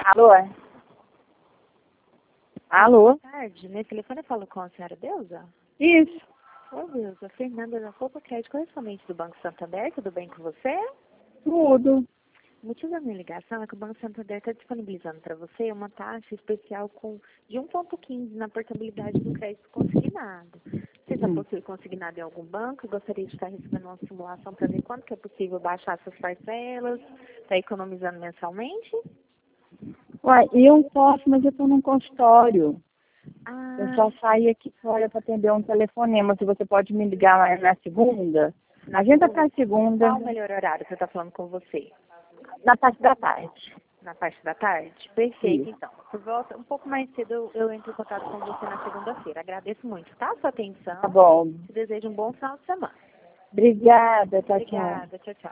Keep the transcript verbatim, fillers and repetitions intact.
Alô? Alô? Boa tarde. Nesse telefone eu falo com a senhora Deusa? Isso. Oi, Deusa. Fernanda da Roupa Crédito, correspondente do Banco Santander. Tudo bem com você? Tudo. O motivo da minha ligação é que o Banco Santander está disponibilizando para você uma taxa especial com, de um vírgula quinze na portabilidade do crédito consignado. Você já Hum. possui consignado em algum banco e gostaria de estar recebendo uma simulação para ver quanto que é possível baixar suas parcelas, está economizando mensalmente? Uai, eu posso, mas eu estou num consultório. Eu Ah, só saí aqui fora para atender um telefonema. Se você pode me ligar lá na segunda. na A gente segunda? está segunda, Qual o melhor horário que eu estou falando com você? na parte da tarde. Na parte da tarde? Perfeito, Isso. então. Por volta, um pouco mais cedo eu, eu entro em contato com você na segunda-feira. Agradeço muito, tá? Sua Tá atenção. bom. Te desejo um bom final de semana. Obrigada. Tchau, tchau. Obrigada. Tchau, tchau.